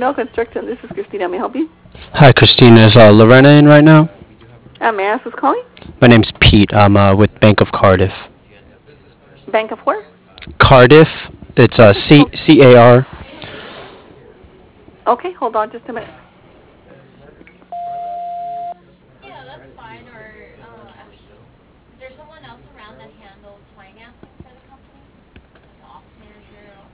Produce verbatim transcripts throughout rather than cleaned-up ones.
No Construction. This is Christina. May I help you? Hi, Christina. Is uh, Lorena in right now? Uh, may I ask who's calling? My name's Pete. I'm uh, with Bank of Cardiff. Bank of where? Cardiff. It's uh, C Oh, C A R. okay, hold on just a minute. Yeah, that's fine. Or uh, actually, is there someone else around that handles financing for the company? Like an ops manager? Or...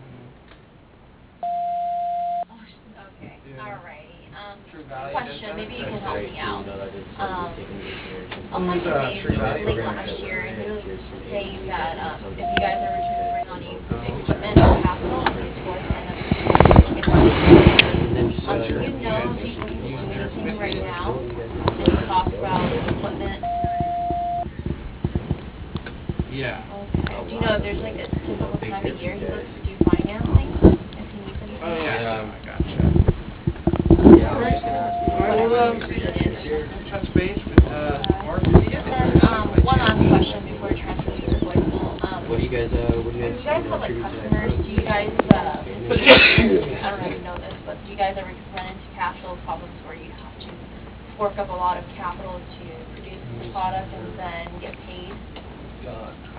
Oh, okay. Alrighty. Um, question. Maybe you can help me out. Um, I talked to Dave late last year, and he was saying that um, if you guys ever try to bring on new equipment or capital, it's towards the end of it's um, do you know if he's looking to do anything right now? Any talk about equipment? Yeah. Okay. Do you know if there's like a typical time of year he looks to do financing? If he needs anything? Oh, yeah. Um, I gotcha. Yeah, I was just gonna ask you. I will, um, touch base with, uh, Mark. Um, one last question before I transfer you to voicemail. Um, What do you guys, uh, what do you When guys? you guys have like attribute to that customers, growth? do you guys, uh, I don't know if you know this, but do you guys ever run into cash flow problems where you have to fork up a lot of capital to produce the product and then get paid?